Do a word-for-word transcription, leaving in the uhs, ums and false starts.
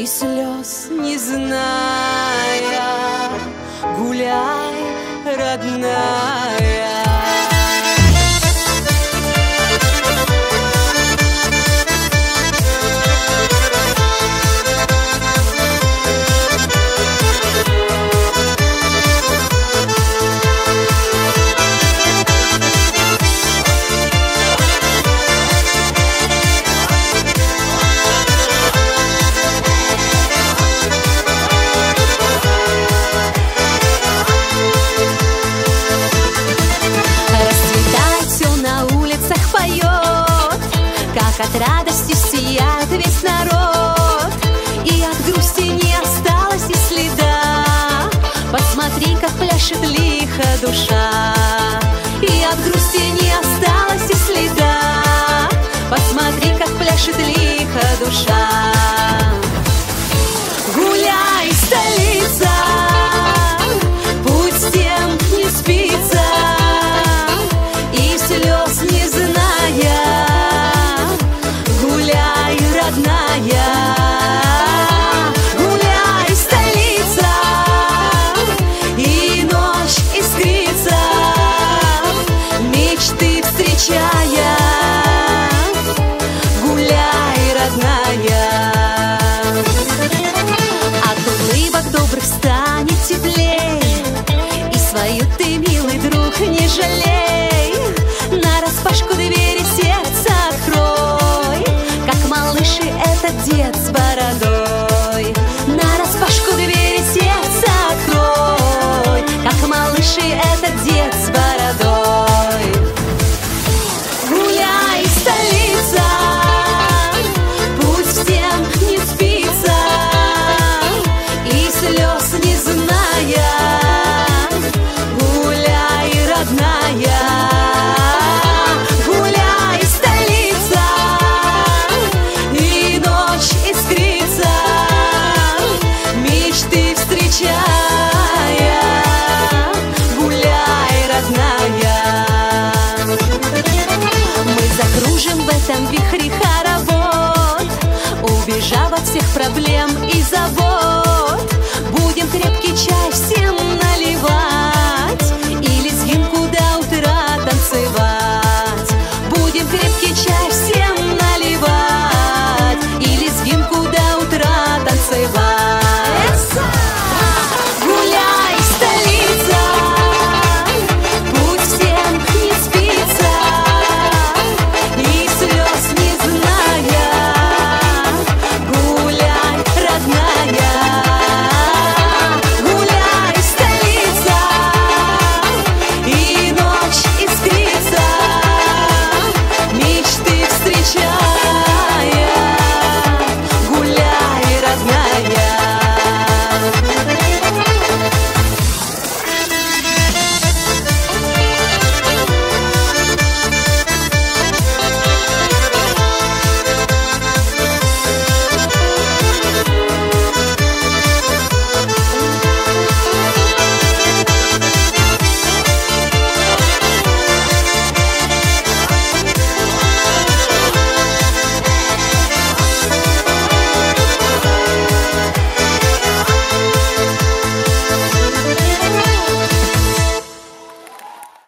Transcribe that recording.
и слез не зная. Гуляй, родная. Как от радости сияет весь народ, и от грусти не осталось и следа. Посмотри, как пляшет лихо душа, и от грусти не осталось и следа. Посмотри, как пляшет лихо душа. Гуляй, столица, путь с тем не спится, и слез не зная. Родная, гуляй, столица, и ночь искрится, мечты встречая. Гуляй, родная. От улыбок добрых станет теплей, и свою ты, милый друг, не жалей. Нараспашку двери сердца открой, как малыш и этот дед с бородой. Нараспашку двери сердца открой, как малыш и этот дед с бородой. Гуляй, столица, путь всем не спится, и слез не зная. Гуляй, родная. Закружим в этом вихре хоровод, убежав от всех проблем и забот. Будем крепкий чай всем наливать.